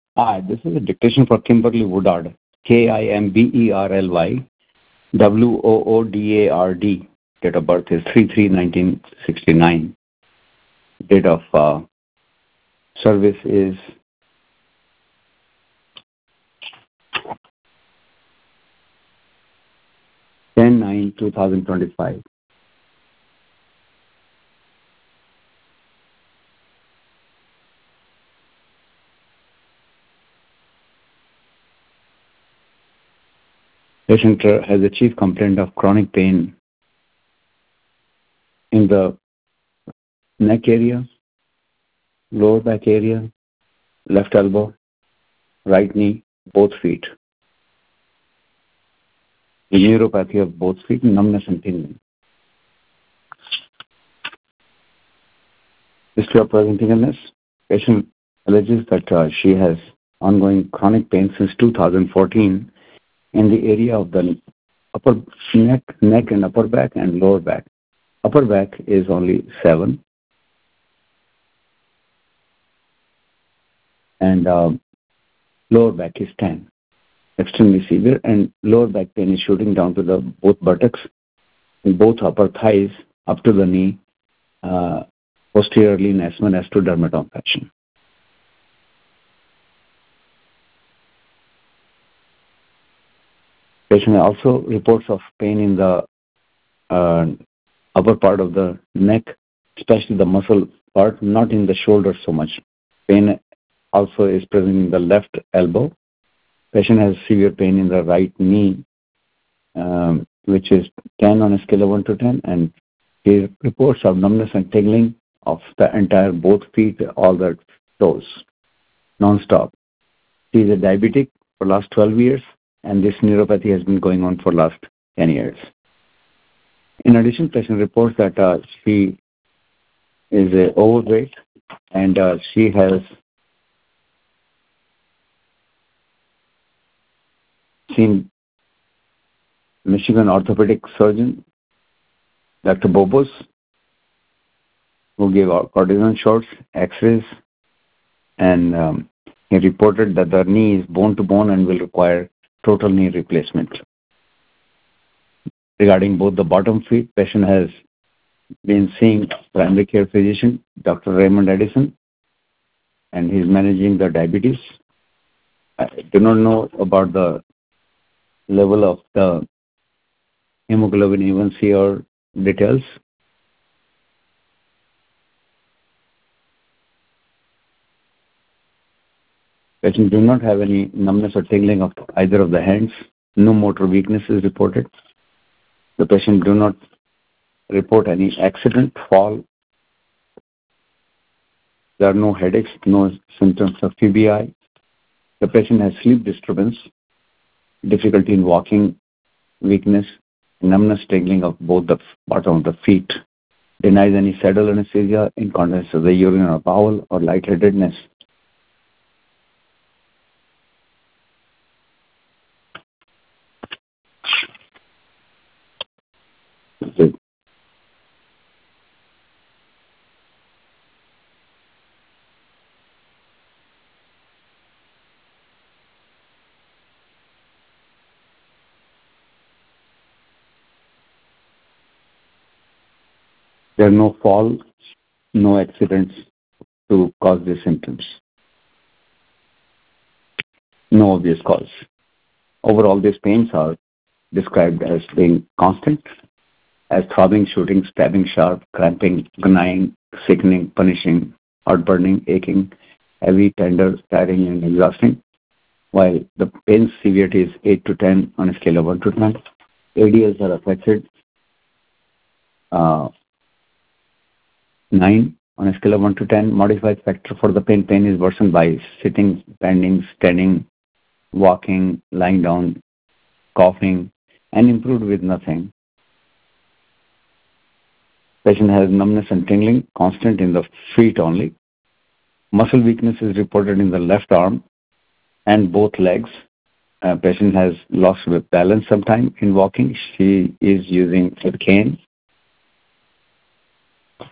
Hi, this is a dictation for Kimberly Woodard. Kimberly Woodard. Date of birth is 3/3/1969. Date of service is 10/9/2025. Patient has a chief complaint of chronic pain in the neck area, lower back area, left elbow, right knee, both feet. The neuropathy of both feet, numbness and tingling. History of presenting illness. Patient alleges that she has ongoing chronic pain since 2014 in the area of the upper neck and upper back and lower back. Upper back is only 7 and lower back is 10. Extremely severe, and lower back pain is shooting down to the both buttocks and both upper thighs up to the knee, posteriorly in S1, S2 dermatome fashion. Patient also reports of pain in the upper part of the neck, especially the muscle part, not in the shoulder so much. Pain also is present in the left elbow. Patient has severe pain in the right knee, which is 10 on a scale of 1 to 10, and he reports of numbness and tingling of the entire both feet, all the toes, non-stop. He is a diabetic for last 12 years, and this neuropathy has been going on for last 10 years. In addition, patient reports that she is overweight and she has seen Michigan orthopedic surgeon, Dr. Bobos, who gave cortisone shots, x-rays, and he reported that the knee is bone to bone and will require total knee replacement. Regarding both the bottom feet, patient has been seeing primary care physician, Dr. Raymond Edison, and he's managing the diabetes. I do not know about the level of the hemoglobin A1C or details. Patient do not have any numbness or tingling of either of the hands. No motor weakness is reported. The patient do not report any accident, fall. There are no headaches, no symptoms of TBI. The patient has sleep disturbance, difficulty in walking, weakness, numbness, tingling of both the bottom of the feet. Denies any saddle anesthesia, incontinence of the urine or bowel, or lightheadedness. There are no fall, no accidents to cause these symptoms. No obvious cause. Overall, these pains are described as being constant, as throbbing, shooting, stabbing, sharp, cramping, gnawing, sickening, punishing, heartburning, aching, heavy, tender, tiring, and exhausting, while the pain severity is 8 to 10 on a scale of 1 to 10. ADLs are affected, 9 on a scale of 1 to 10. Modified factor for the pain is worsened by sitting, bending, standing, walking, lying down, coughing, and improved with nothing. Patient has numbness and tingling, constant in the feet only. Muscle weakness is reported in the left arm and both legs. Patient has lost balance sometime in walking. She is using a cane.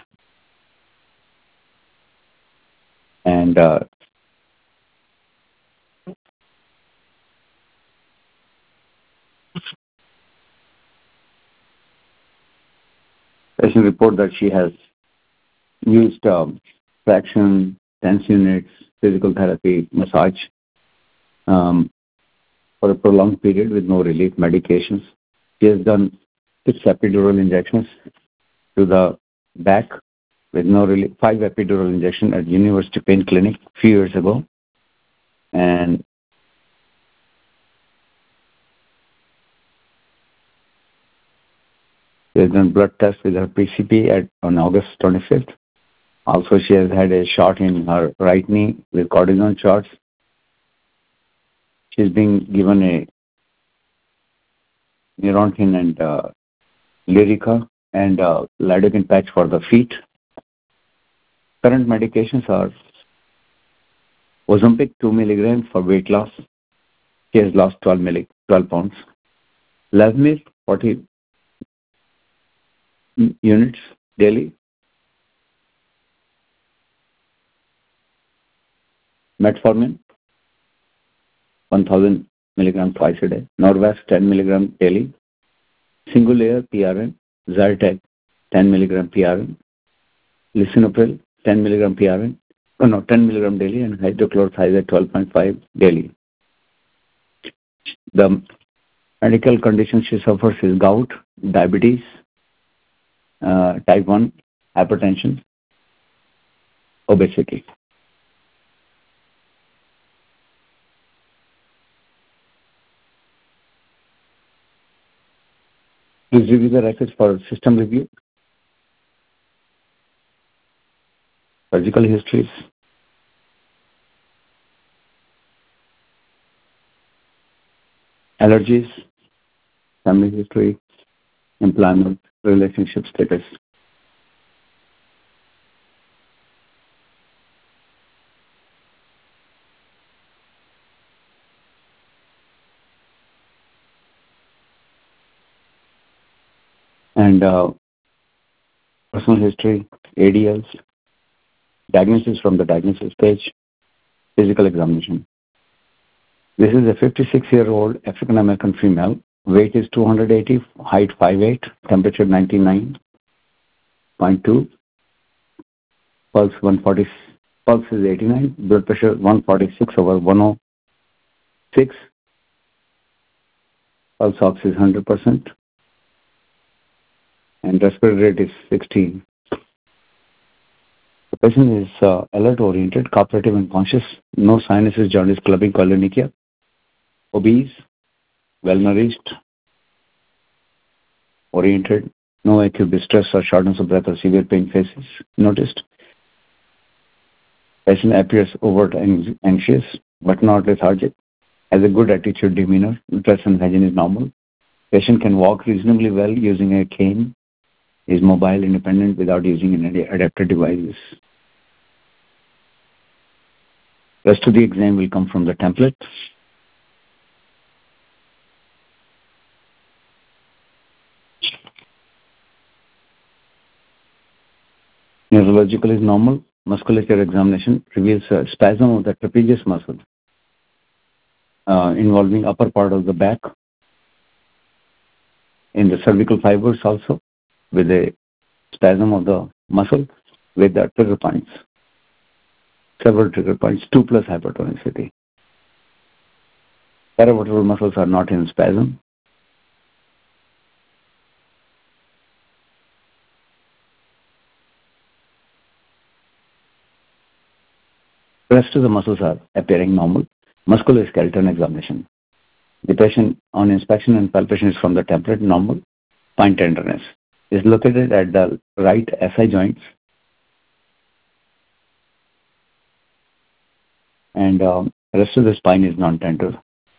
And Patient report that she has used fraction, tense units, physical therapy, massage for a prolonged period with no relief medications. She has done 6 epidural injections to the back with no relief, 5 epidural injections at University Pain Clinic a few years ago. And she has done blood tests with her PCP on August 25th. Also, she has had a shot in her right knee with cortisone shots. She's been given a Neurontin and Lyrica and lidocaine patch for the feet. Current medications are Ozempic 2 milligrams for weight loss. She has lost 12 pounds. Lasmir 40 units daily. Metformin 1000 milligrams twice a day. Norvasc 10 milligrams daily. Single layer PRN. Zyrtec 10 milligram PRN. Lisinopril 10 milligram PRN. 10 milligram daily, and hydrochlorothiazide 12.5 daily. The medical condition she suffers is gout, diabetes, type 1, hypertension, obesity. Please review the records for system review. Surgical histories. Allergies, family history, employment, relationship status. And personal history, ADLs, diagnosis from the diagnosis stage, physical examination. This is a 56-year-old African-American female. Weight is 280, height 5'8", temperature 99.2, pulse 140, pulse is 89, blood pressure 146/106, pulse ox is 100%, and respiratory rate is 16. The patient is alert-oriented, cooperative, and conscious. No sinuses, jaundice, clubbing, koilonychia. Obese, well-nourished, oriented. No acute distress or shortness of breath or severe pain faces noticed. Patient appears overt anxious but not lethargic. Has a good attitude, demeanor. Dress and hygiene is normal. Patient can walk reasonably well using a cane. Is mobile, independent without using any adapted devices. Rest of the exam will come from the template. Neurological is normal. Musculature examination reveals a spasm of the trapezius muscle involving upper part of the back. In the cervical fibers also, with a spasm of the muscle with the trigger points. Several trigger points, 2 plus hypertonicity. Paravertebral muscles are not in spasm. The rest of the muscles are appearing normal. Musculoskeletal examination. The patient on inspection and palpation is from the template, normal. Spine tenderness is located at the right SI joints. And the rest of the spine is non-tender.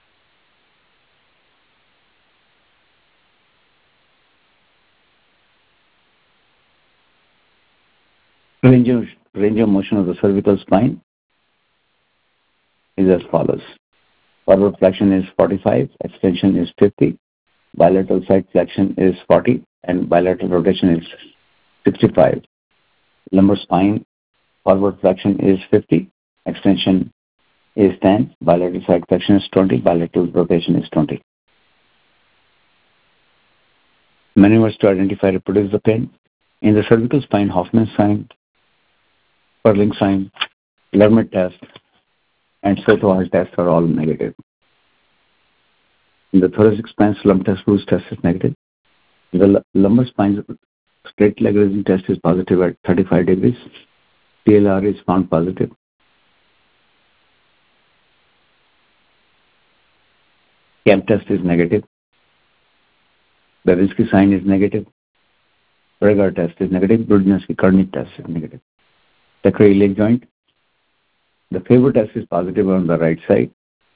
Range of motion of the cervical spine is as follows. Forward flexion is 45, extension is 50, bilateral side flexion is 40, and bilateral rotation is 65. Lumbar spine, forward flexion is 50, extension is 10, bilateral side flexion is 20, bilateral rotation is 20. Maneuvers to identify reproduce the pain. In the cervical spine, Hoffman sign, Sperling sign, Lermit test, and Soto-Hall test are all negative. In the thoracic spine, slump test, Bruce test is negative. In the lumbar spine, straight leg raising test is positive at 35 degrees. TLR is found positive. CAMP test is negative. Babinski sign is negative. Bregar test is negative. Brudzinski-Kernig test is negative. Sacroiliac joint. The Faber test is positive on the right side.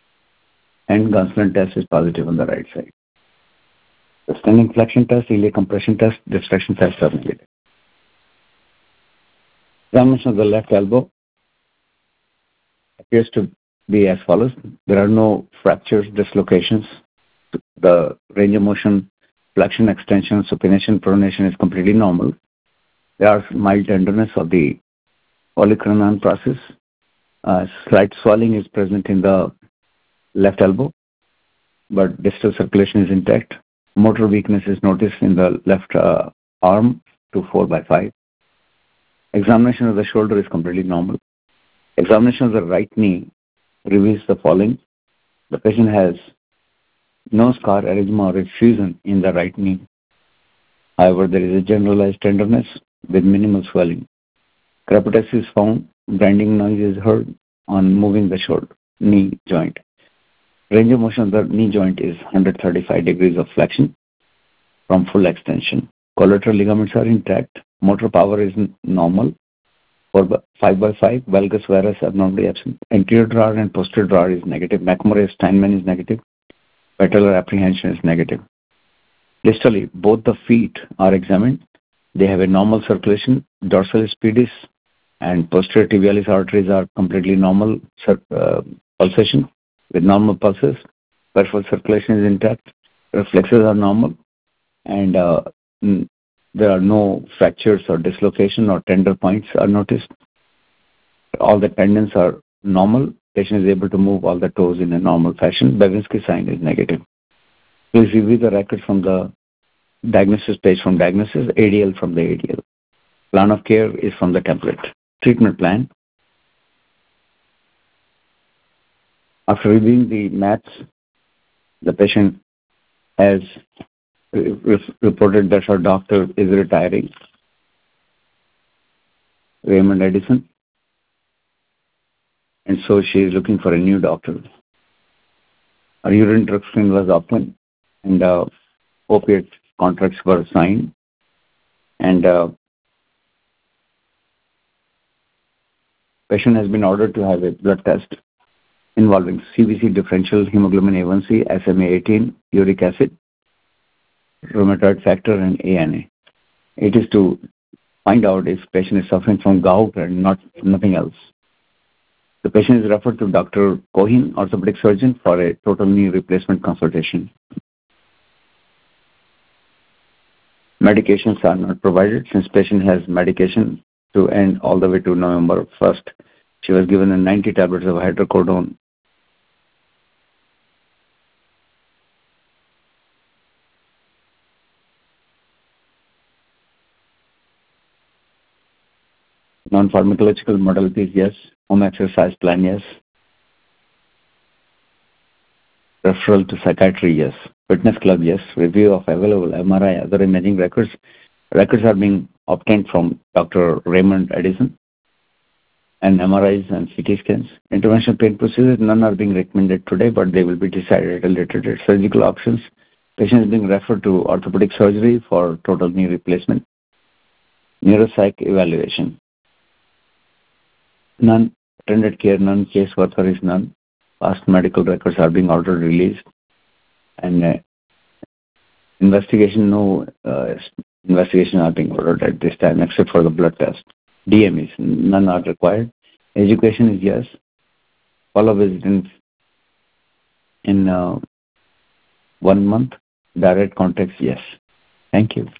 And Gonsolin test is positive on the right side. The standing flexion test, iliac compression test, distraction test are negative. Examination of the left elbow appears to be as follows. There are no fractures, dislocations. The range of motion, flexion, extension, supination, pronation is completely normal. There are mild tenderness of the olecranon process. Slight swelling is present in the left elbow, but distal circulation is intact. Motor weakness is noticed in the left arm to 4/5. Examination of the shoulder is completely normal. Examination of the right knee reveals the following. The patient has no scar, erythema, or effusion in the right knee. However, there is a generalized tenderness with minimal swelling. Crepitus is found. Grinding noise is heard on moving the shoulder knee joint. Range of motion of the knee joint is 135 degrees of flexion from full extension. Collateral ligaments are intact. Motor power is normal. 5/5. Valgus varus abnormally absent. Anterior drawer and posterior drawer is negative. McMurray Steinman is negative. Patellar apprehension is negative. Distally, both the feet are examined. They have a normal circulation. Dorsalis pedis and posterior tibialis arteries are completely normal pulsation with normal pulses. Peripheral circulation is intact. Reflexes are normal. And there are no fractures or dislocation or tender points are noticed. All the tendons are normal. Patient is able to move all the toes in a normal fashion. Babinski sign is negative. Please review the record from the diagnosis page from diagnosis, ADL from the ADL. Plan of care is from the template. Treatment plan. After reviewing the maths, the patient has reported that her doctor is retiring, Raymond Edison, and so she is looking for a new doctor. Her urine drug screen was open, and opiate contracts were signed, and patient has been ordered to have a blood test involving CBC differential, hemoglobin A1C, SMA-18, uric acid, rheumatoid factor, and ANA. It is to find out if patient is suffering from gout and nothing else. The patient is referred to Dr. Cohen, orthopedic surgeon, for a total knee replacement consultation. Medications are not provided since patient has medication to end all the way to November 1st. She was given 90 tablets of hydrocodone. Non-pharmacological modalities, yes. Home exercise plan, yes. Referral to psychiatry, yes. Fitness club, yes. Review of available MRI, other imaging records. Records are being obtained from Dr. Raymond Edison, and MRIs and CT scans. Interventional pain procedures, none are being recommended today, but they will be decided at a later date. Surgical options, patient is being referred to orthopedic surgery for total knee replacement. Neuropsych evaluation. None. Attended care, none. Case worker is none. Past medical records are being ordered released. And investigation, no investigation are being ordered at this time except for the blood test. DMEs, none are required. Education is yes. Follow visit in 1 month. Direct contacts, yes. Thank you.